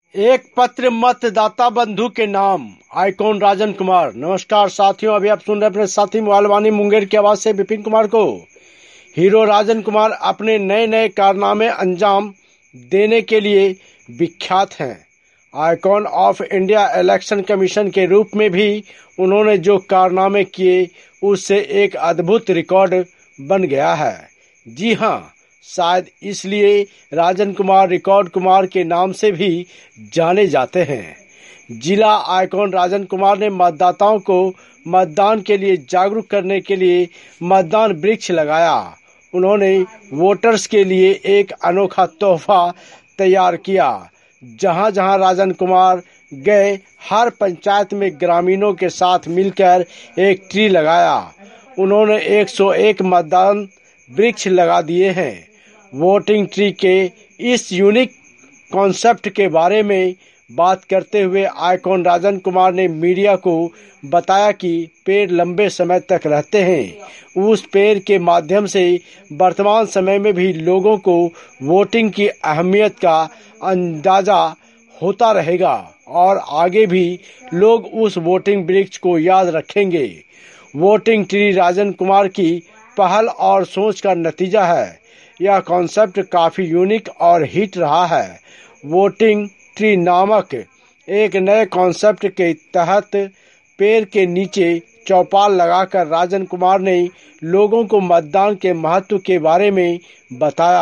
एक पत्र मतदाता बंधु के नाम। आइकॉन राजन कुमार। नमस्कार साथियों, अभी आप सुन रहे अपने साथी मोबाइल मुंगेर की आवाज से विपिन कुमार को। हीरो राजन कुमार अपने नए नए कारनामे अंजाम देने के लिए विख्यात हैं। Icon of India election commission के रूप में भी उन्होंने जो कारनामे किए उससे एक अद्भुत रिकॉर्ड बन गया है। जी हां, शायद इसलिए राजन कुमार रिकॉर्ड कुमार के नाम से भी जाने जाते हैं। जिला आइकॉन राजन कुमार ने मतदाताओं को मतदान के लिए जागरूक करने के लिए मतदान वृक्ष लगाया। उन्होंने वोटर्स के लिए एक अनोखा तोहफा तैयार किया। जहां जहां राजन कुमार गए, हर पंचायत में ग्रामीणों के साथ मिलकर एक ट्री लगाया। उन्होंने 101 मतदान वृक्ष लगा दिए हैं। वोटिंग ट्री के इस यूनिक कॉन्सेप्ट के बारे में बात करते हुए आइकॉन राजन कुमार ने मीडिया को बताया कि पेड़ लंबे समय तक रहते हैं। उस पेड़ के माध्यम से वर्तमान समय में भी लोगों को वोटिंग की अहमियत का अंदाजा होता रहेगा और आगे भी लोग उस वोटिंग वृक्ष को याद रखेंगे। वोटिंग ट्री राजन कुमार की पहल और सोच का नतीजा है। यह कॉन्सेप्ट काफी यूनिक और हिट रहा है। वोटिंग ट्री नामक एक नए कॉन्सेप्ट के तहत पेड़ के नीचे चौपाल लगाकर राजन कुमार ने लोगों को मतदान के महत्व के बारे में बताया।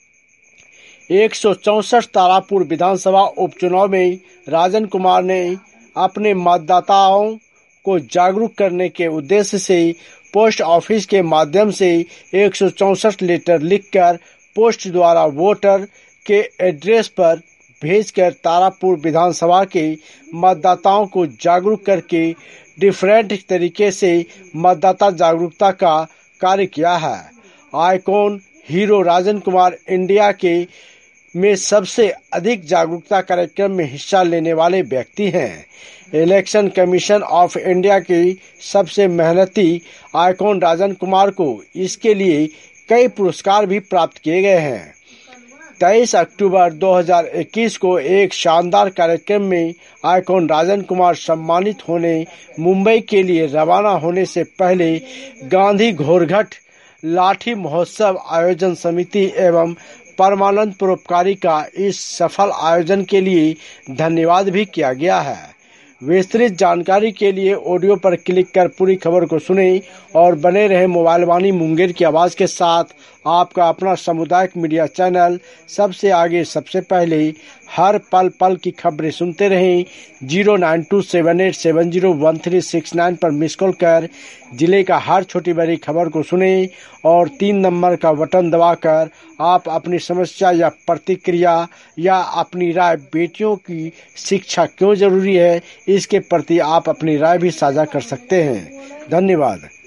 164 तारापुर विधानसभा उपचुनाव में राजन कुमार ने अपने मतदाताओं को जागरूक करने के उद्देश्य से पोस्ट ऑफिस के माध्यम से 164 लेटर लिखकर पोस्ट द्वारा वोटर के एड्रेस पर भेजकर तारापुर विधानसभा के मतदाताओं को जागरूक करके डिफरेंट तरीके से मतदाता जागरूकता का कार्य किया है। Icon hero Rajan Kumar India के में सबसे अधिक जागरूकता कार्यक्रम में हिस्सा लेने वाले व्यक्ति हैं। इलेक्शन कमीशन ऑफ इंडिया की सबसे मेहनती आइकॉन राजन कुमार को इसके लिए कई पुरस्कार भी प्राप्त किए गए हैं। 23 अक्टूबर 2021 को एक शानदार कार्यक्रम में आइकॉन राजन कुमार सम्मानित होने मुंबई के लिए रवाना होने से पहले गांधी घोरघट लाठी महोत्सव आयोजन समिति एवं परमानंद परोपकारी का इस सफल आयोजन के लिए धन्यवाद भी किया गया है। विस्तृत जानकारी के लिए ऑडियो पर क्लिक कर पूरी खबर को सुने और बने रहे मोबाइल वाणी मुंगेर की आवाज के साथ। आपका अपना सामुदायिक मीडिया चैनल सबसे आगे सबसे पहले हर पल पल की खबरें सुनते रहें। 09278701369 पर मिस कॉल कर जिले का हर छोटी बड़ी खबर को सुने और 3 नंबर का बटन दबाकर आप अपनी समस्या या प्रतिक्रिया या अपनी राय बेटियों की शिक्षा क्यों जरूरी है इसके प्रति आप अपनी राय भी साझा कर सकते हैं। धन्यवाद।